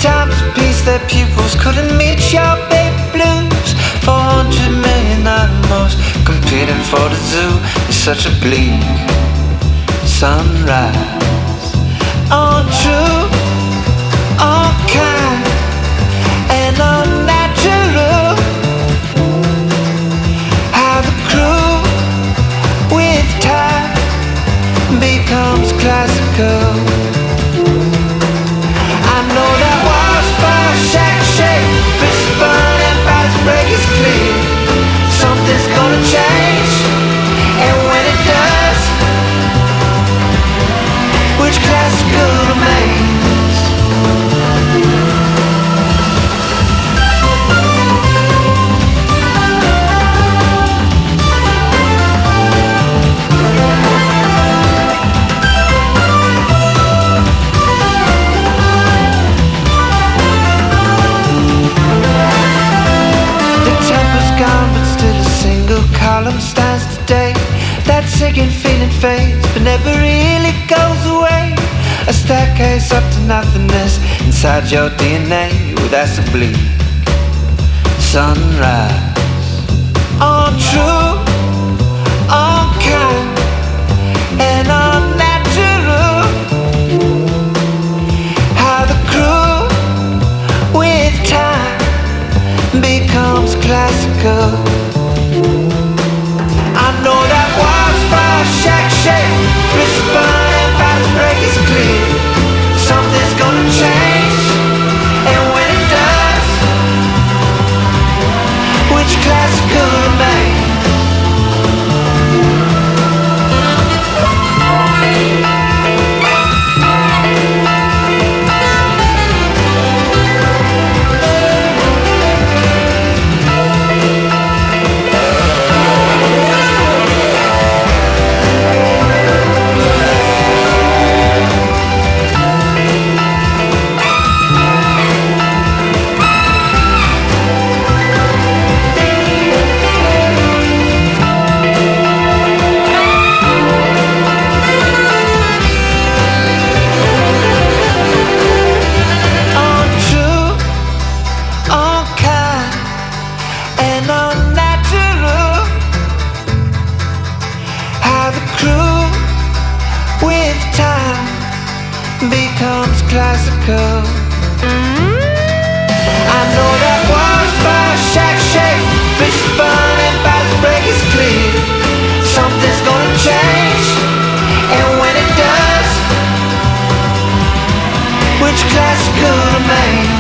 times of peace their pupils couldn't meet your baby blues. 400 million animals competing for the zoo. It's such a bleak sunrise. All true, all kind, and all natural. How the crew with time becomes classical. I know that walls fall, shack shake, bricks burn and bodies break. It's clear something's gonna change, and when it does, which classical remains? Column stands today. That sinking feeling fades, but never really goes away. A staircase up to nothingness inside your DNA. Well, that's a bleak sunrise. All true, all kind, and all natural. How the crew with time becomes classical. I know that walls fall, shack shake, bricks burn and bodies break. It's clear something's gonna change, and when it does, which classical remains? Becomes classical. I know that walls fall, shack shake, bricks burn and bodies break. It's clear something's gonna change, and when it does, which classical remains?